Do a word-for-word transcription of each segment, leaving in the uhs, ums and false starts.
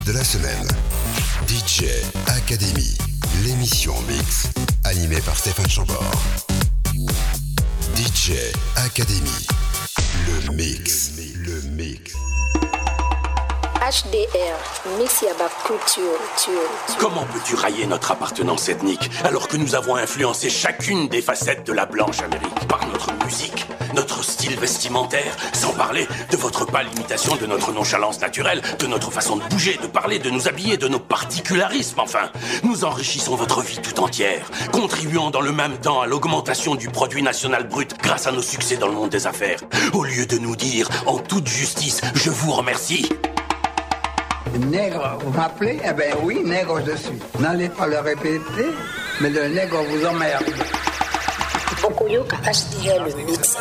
de la semaine. D J Academy, l'émission mix, animée par Stéphane Chambord. D J Academy, le mix, le mix. H D R, Mix Yaba Culture, Culture. Comment peux-tu railler notre appartenance ethnique alors que nous avons influencé chacune des facettes de la blanche Amérique par notre musique, notre style vestimentaire, sans parler de votre pâle imitation de notre nonchalance naturelle, de notre façon de bouger, de parler, de nous habiller, de nos particularismes, enfin. Nous enrichissons votre vie tout entière, contribuant dans le même temps à l'augmentation du produit national brut grâce à nos succès dans le monde des affaires. Au lieu de nous dire, en toute justice, je vous remercie. Nègre, vous m'appelez? Eh bien oui, nègre je suis. N'allez pas le répéter, mais le nègre vous emmerde. Bokoyoka H D R, le mix.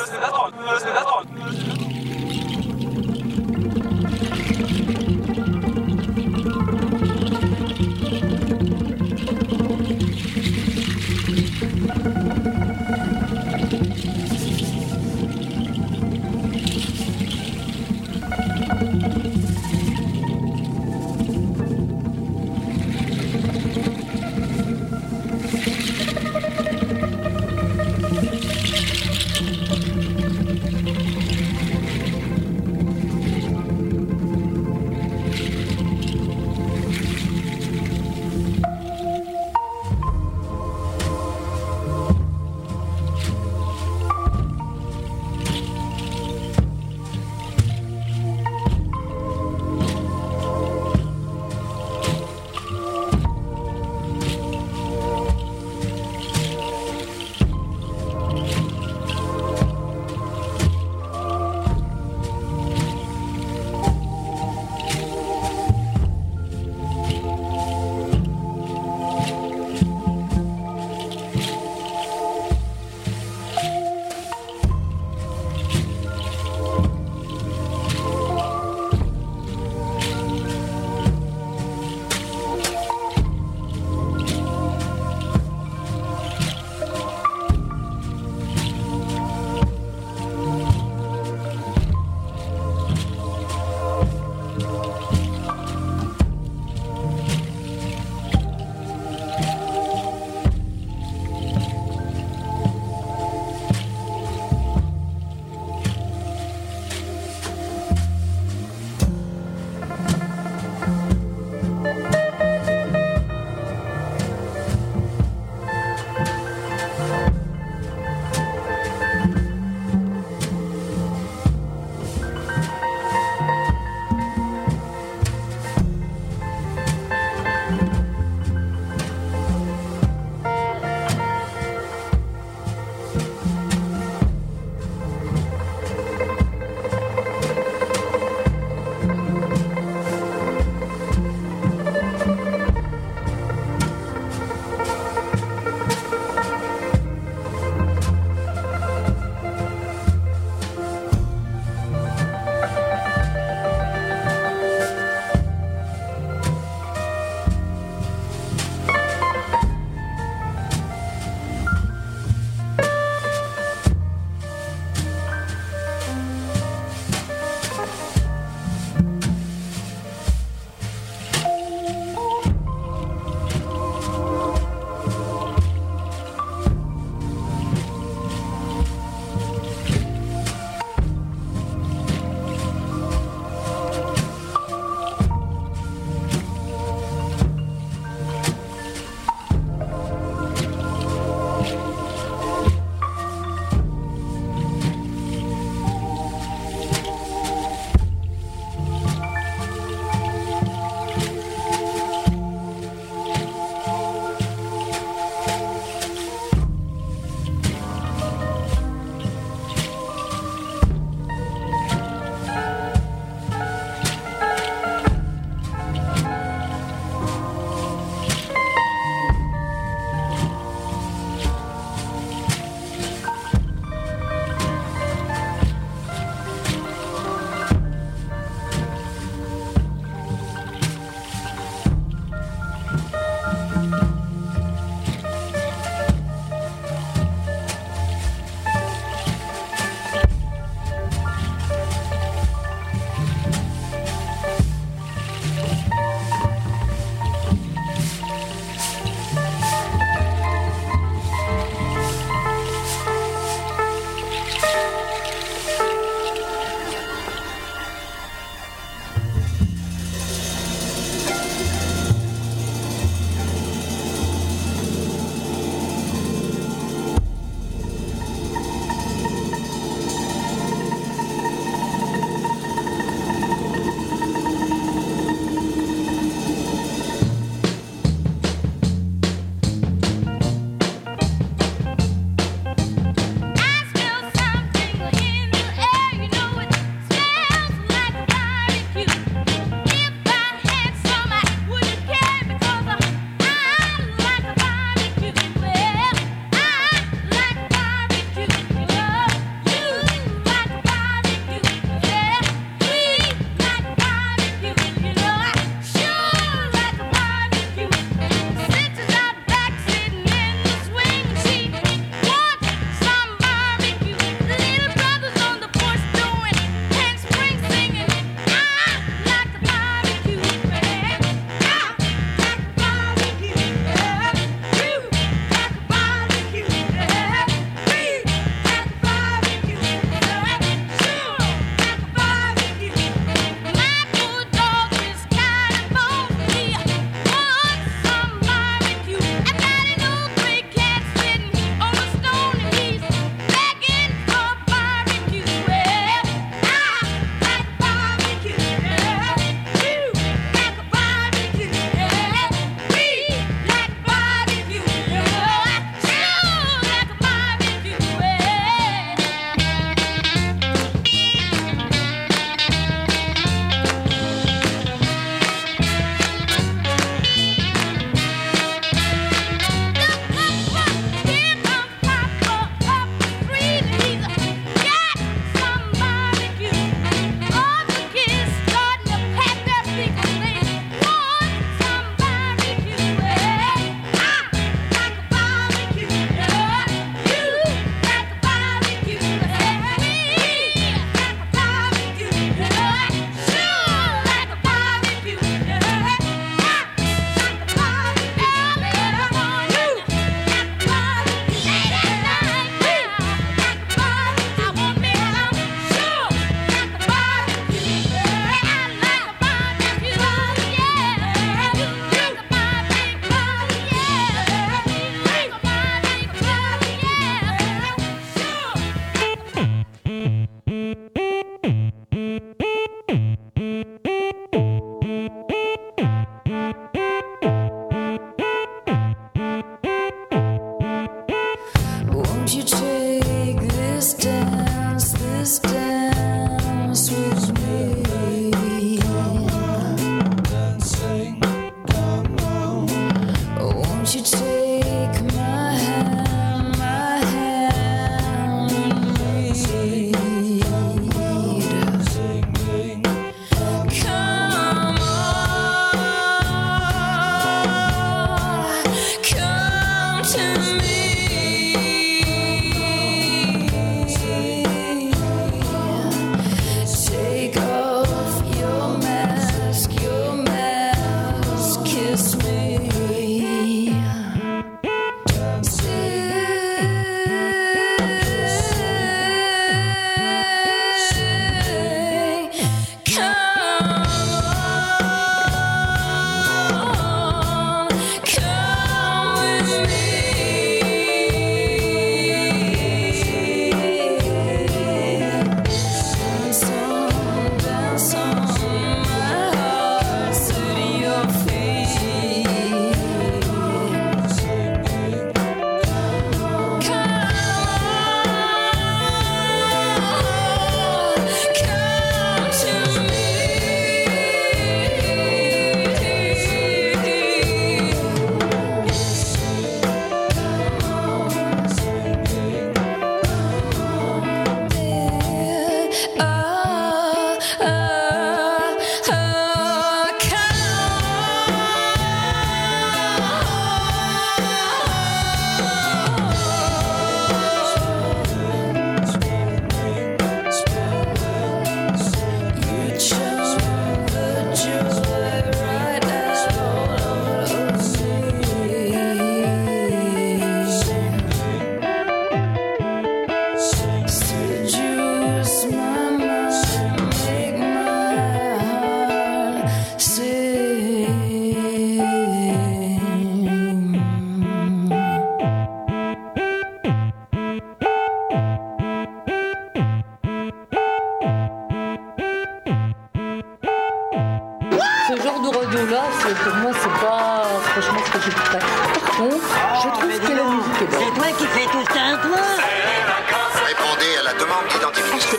là, c'est, pour moi, c'est pas franchement ce que j'écouterais. Par contre, je trouve que la musique est bonne. C'est toi qui fais tout ça, toi? Répondez à la demande d'identification.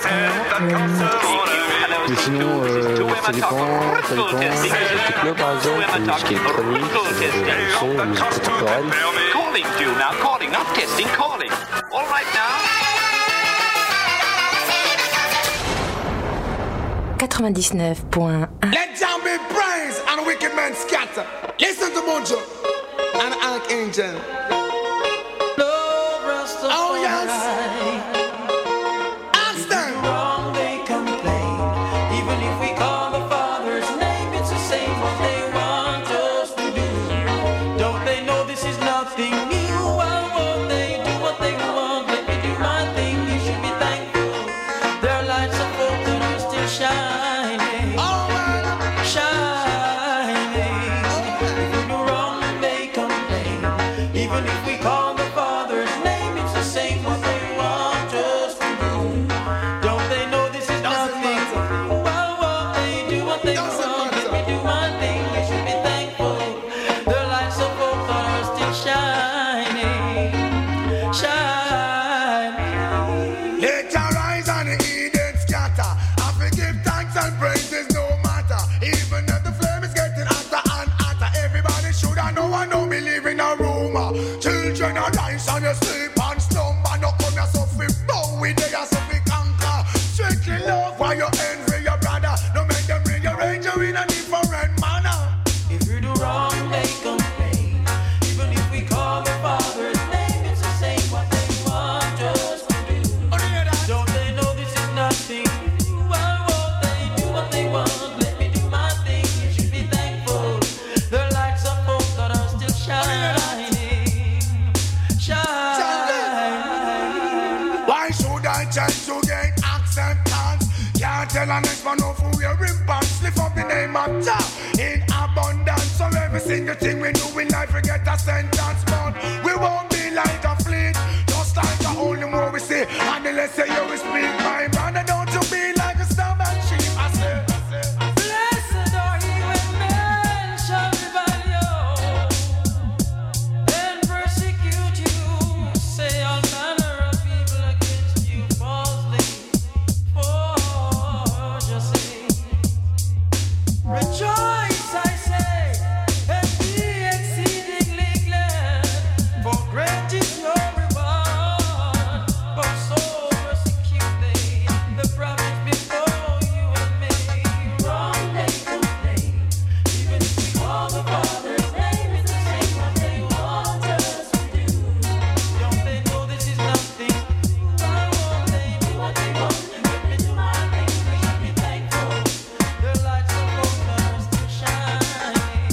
Mais sinon, euh, ça dépend, ça dépend. Techno par exemple, ou ce qui est électronique, le son, la musique contemporaine. Calling to now, calling, not testing, calling. All right now. quatre-vingt-dix-neuf point un. Let down be praise and wicked men scatter. Listen to Mojo and Archangel. Oh yes. Ask them. Wrong they complain. Even if we call the Father's name, it's the same what they want us to do. Don't they know this is nothing new? Why won't they do what they want? Let me do my thing. You should be thankful. Their lights of hope that are still shining. All right. Shining. If we do wrong, they complain. Even if we call the Father's name, it's the same what they want us to do. Don't they know this is nothing? Why won't they do what they want? Let me do my thing. You should be thankful. The lights of hope are still shining. Shining. Let your rise and the Eden scatter. I forgive thanks and praises no matter. Even if the flame is getting hotter and hotter, everybody should I know I don't believe in a rumor. Children are rise and you sleep and slumber. No come here so fi bow with they are so fi conquer. Strictly love while you envy your brother. No make them rearrange you in a different manner. If you do wrong, they complain. Even if we call the Father's name, it's the same what they want us to do. Don't they know this is nothing? Why won't they do what they want? Let me do my thing. You should be thankful. The lights of hope that are still shining. Shining. Why should I change to gain acceptance? Can't tell an next man no for wearing pants. Lift up the name of Jah in abundance. So every single thing we do in life we get a sentence. But we won't be like a fleet, just like the only more we see. And the less say you will speak, my brother, don't you be like a stubborn sheep. I say, I say, I say. Blessed are ye when men shall revile you and persecute you, say all manner of evil against you falsely for your sake. Rejoice, I say, and be exceedingly glad, for great is your reward. For so persecute they the prophets before you and me. Wrong they complain. Even if we call the Father's name, it's the same what they want us to do. Don't they know this is nothing? Why won't they do what they want? Let me do my thing. We should be thankful. The lights of hope are still shining.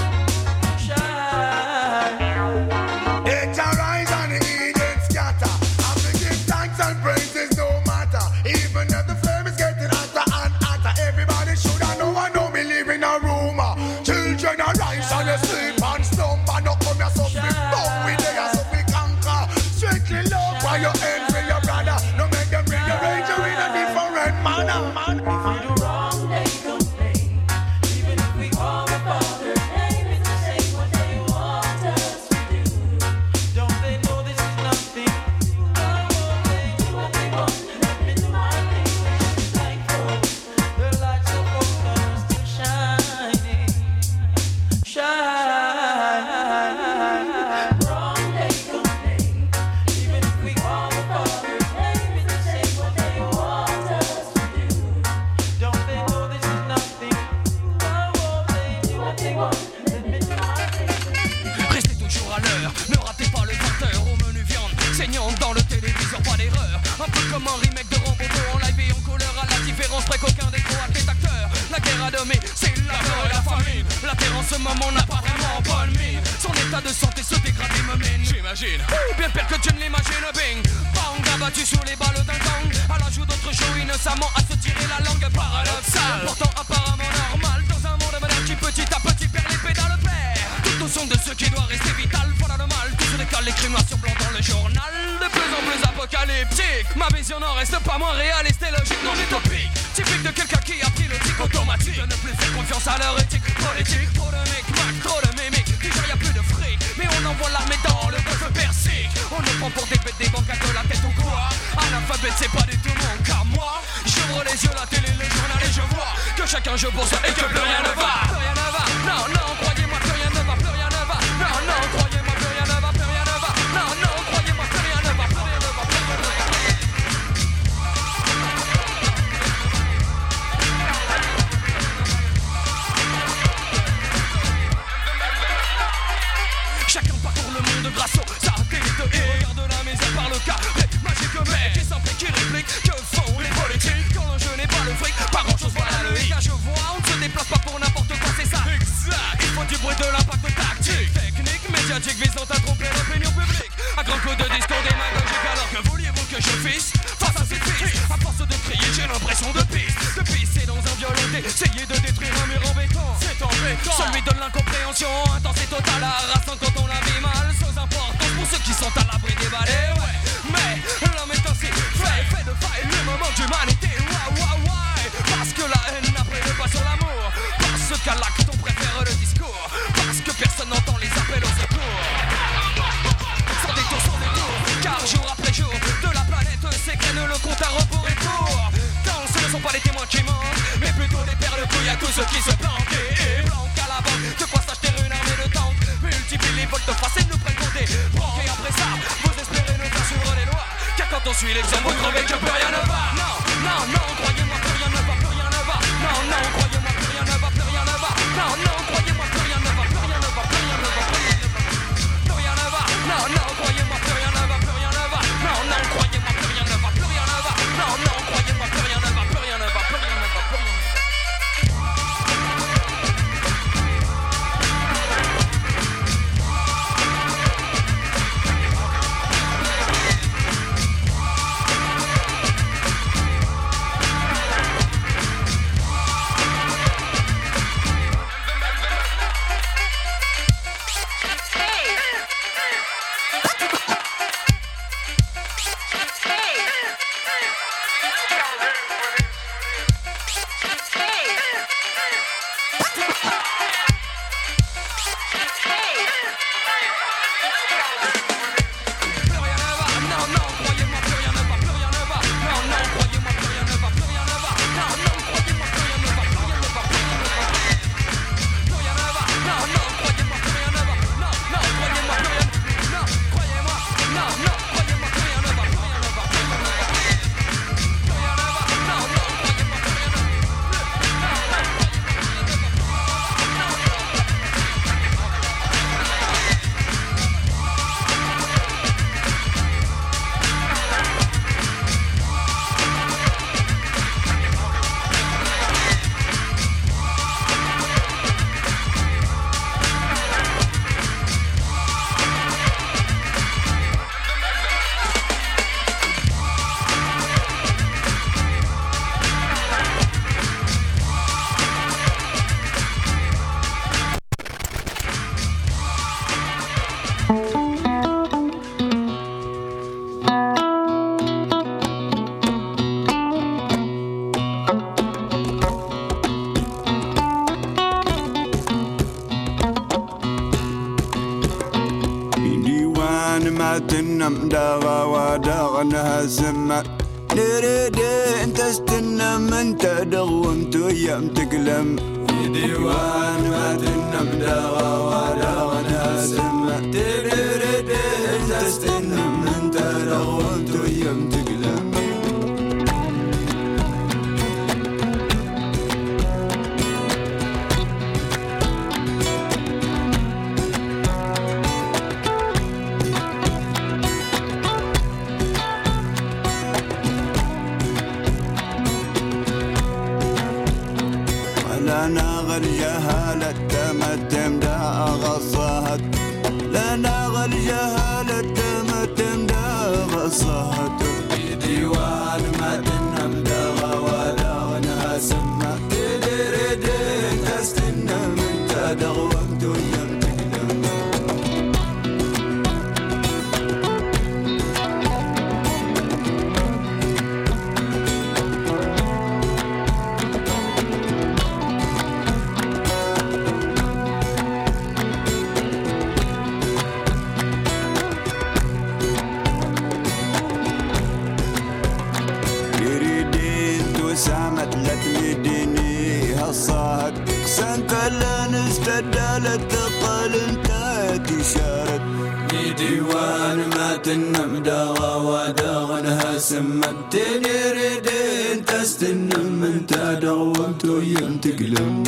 Shining. Let your rise and the Eden scatter. I forgive thanks and praises no matter. Even if the flame is getting hotter and hotter, everybody should I know I don't believe in a rumor. Children are rise and you sleep and slumber. No come here so fi bow with they are so fi conquer. Strictly love while you envy your brother. No make them rearrange you in a different manner. If we do wrong, they complain. Even if we call the Father's name, it's the same what they want us to do. Don't they know this is nothing? Why won't they do what they want? Let me do my thing. We should be thankful. The lights of hope are still shining. Shine. Wrong, they complain. Even if we call the Father's name, it's the same what they want us to do. Don't they know this is nothing? Why won't they do what they want? Let me do my thing. Restez toujours à l'heure, ne ratez pas le vingt heures au menu viande saignante dans le téléviseur, pas d'erreur. Un peu comme un remake de Rambo en live et en couleur, à la différence près qu'aucun des croates est acteur. La guerre a nommé, c'est la peur et la famine. La terre en ce moment n'a pas vraiment bonne mine. Son état de santé se dégrade et me mine. J'imagine, bien pire que tu ne l'imagines. Bing, bang, abattu sous les balles d'un gang. À l'ajout d'autres shows innocemment à se tirer la langue paradoxale. Pourtant apparemment normal dans un monde moderne qui petit à petit perd les pédales paires. Tout son de ce qui doit rester vital. Voilà le mal, tout se décale, les crimes noirs sur blanc dans le journal. De plus en plus apocalyptique, ma vision n'en reste pas moins réaliste et logique, non utopique. Typique de quelqu'un qui a pris le tic automatique de ne plus faire confiance à leur éthique politique. Trop de micmac, trop de mimiques, déjà y a plus de fric, mais on envoie l'armée dans le golfe Persique. On nous prend pour des bêtes, des banques de la tête ou quoi. Analphabète c'est pas du tout mon cas, moi. J'ouvre les yeux, la télé, le journal et je vois que chacun je bosse et que plus rien ne va. Plus rien ne va, non, non, croyez-moi, plus rien ne va, plus rien ne va. Non, non, croyez-moi, plus rien ne va, plus rien ne va. Non, non, croyez-moi, plus rien ne va, plus rien ne va, plus rien ne va. Chacun parcourt le monde grâce au satellite et regarde la misère par le carré magique. Mais qui s'en fait, qui réplique, que font les politiques quand le jeu n'est pas le fric, pas grand chose, voilà le hic. Je vois, on ne se déplace pas pour n'importe quoi, c'est ça. Exact, il faut du bruit, de l'impact tactique, technique, médiatique visant à tromper l'opinion publique. À grand coup de discours démagogique, alors que vouliez-vous que je fisse face à ces fils? À force de crier, j'ai l'impression de pisse, de pisser dans un violenté, essayer de détruire un mur en béton. C'est embêtant, celui de l'incompréhension intense et totale, harassant quand on la vit mal, sans importance pour ceux qui sont à l'abri des balais. Eh ouais, mais l'homme est ainsi fait, fait de faille le moment d'humanité. Waouh, waouh, waouh, parce que la haine n'a pris le pas sur l'amour, parce qu'à l'acte on préfère le discours, parce que personne n'entend les appels au secours. Sans détour, sans détour, car jour après jour de la planète s'égrène le compte à rebours et court. Tant ce ne sont pas les témoins qui mentent, mais plutôt des paires de couilles à tous ceux qui se planquent. Et blanc à la banque, de quoi s'acheter une armée de tanks, multiplie les volte face et nous prennent pour des branques. Et après ça, vous espérez nous faire suivre les lois, car quand on suit l'exemple, vous trouvez que plus rien ne va. Non, non, non, croyez-moi, plus rien ne va, plus rien ne va. Non, non, croyez-moi, plus rien ne va, plus rien ne va. Non, non, croyez-moi, plus rien ne va, plus rien ne va, plus rien ne va, plus rien ne va. Plus rien ne va, non, non, croyez-moi, plus rien ne va, plus rien ne va. Non, non, croyez-moi, plus rien ne va, plus rien ne va. Non, non, croyez-moi, plus rien ne va, plus rien ne va, plus rien ne va, plus rien ne va. تنم داغا وداغنها سما نريد انت استنم انت دغومت يم تقلم في ديوان ما تنم داغا وداغنها سما نريد انت استنم انت دغومت يم تقلم الجهالة تمتم دا غصهت لنا الجهالة تمتم دا غصهت في ديوان ما تنم دا ولا غنها سما تدري دين تستنم انت دغوت يم تقدم ثقل انت تشارك ديوان ما تنم داغا وداغنها سمت تنردين تستنم انت دومت ويم تقلم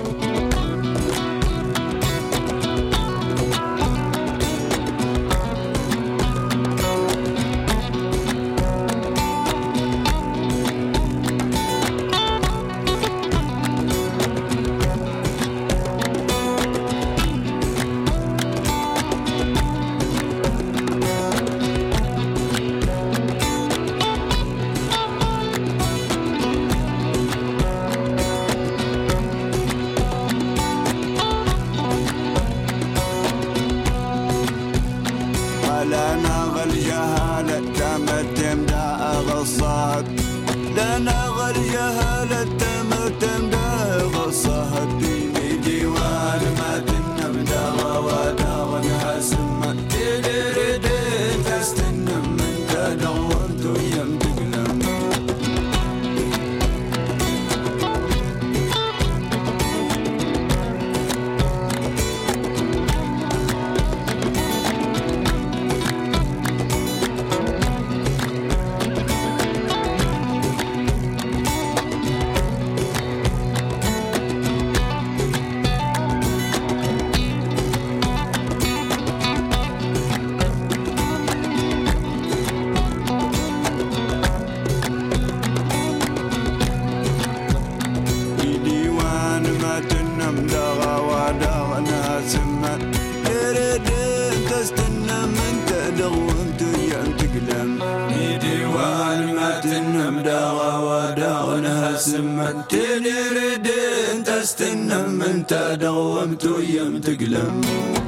تستنم انت دومت ويم تقلم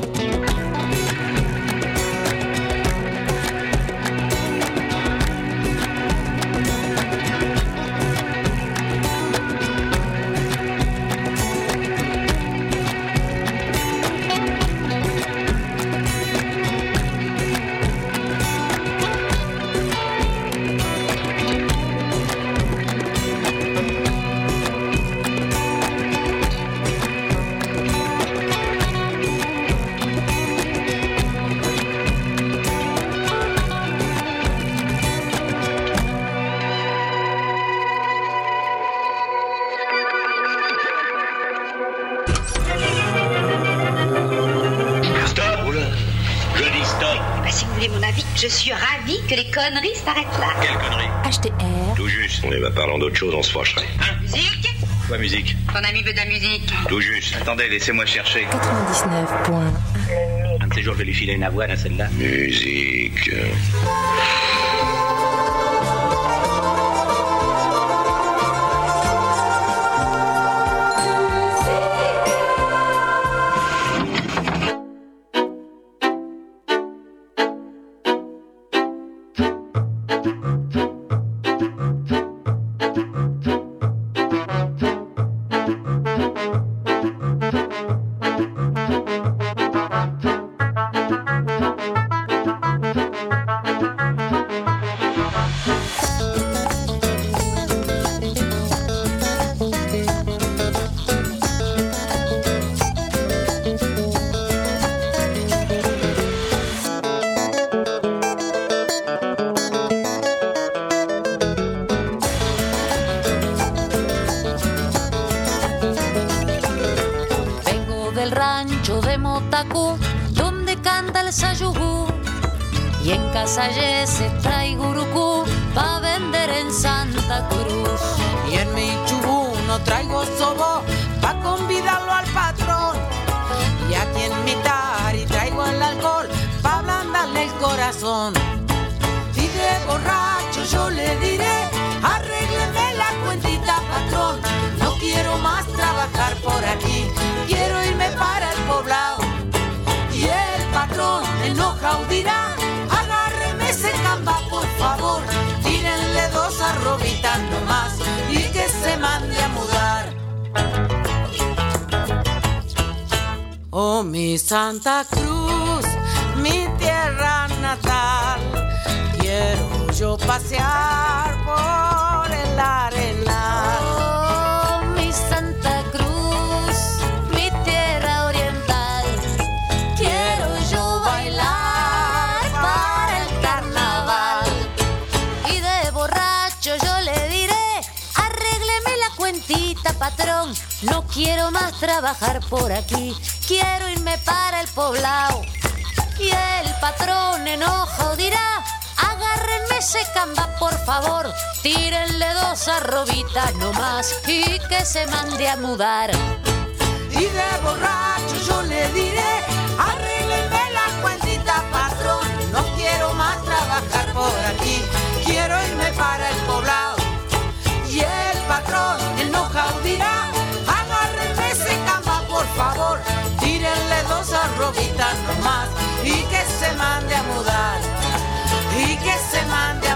Je suis ravie que les conneries s'arrêtent là. Quelle connerie? H T R. Tout juste. Eh ben, parlons d'autre chose, on se fâcherait. Hein? Musique? Quoi, musique? Ton ami veut de la musique. Tout juste. Attendez, laissez-moi chercher. quatre-vingt-dix-neuf point un. Un de ces jours, je vais lui filer une avoine à celle-là. Musique. donde canta el sayugú, y en Casallese traigo urucú pa' vender en Santa Cruz. Y en mi chubú no traigo sobo pa' convidarlo al patrón. Y aquí en mi tari traigo el alcohol pa' ablandarle el corazón. Y de borracho yo le diré, arrégleme la cuentita, patrón. No quiero más trabajar por aquí, quiero irme para el poblado. Y el patrón enojado dirá, agárreme ese camba por favor, tírenle dos arrobitas nomás y que se mande a mudar. Oh, mi Santa Cruz, mi tierra natal, quiero yo pasear por el arenal. Oh, mi Santa Cruz, mi tierra oriental, No quiero más trabajar por aquí, quiero irme para el poblado. Y el patrón enojado dirá: agárrenme ese camba, por favor, tírenle dos arrobitas nomás y que se mande a mudar. Y de borracho yo le diré: arréglenme la cuentita, patrón, no quiero más trabajar por aquí, quiero irme para el poblado. Y el patrón enojado dirá: agárrenme ese camba, por favor, tírenle dos arrobitas nomás y que se mande a mudar, y que se mande